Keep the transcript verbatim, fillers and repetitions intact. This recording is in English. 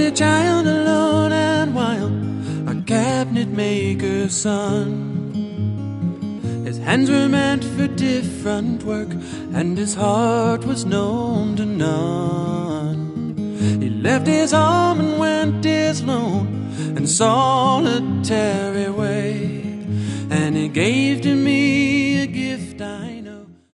a child alone and wild, a cabinet maker's son. His hands were meant for different work, and his heart was known to none. He left his home and went his lone and solitary way, and he gave to me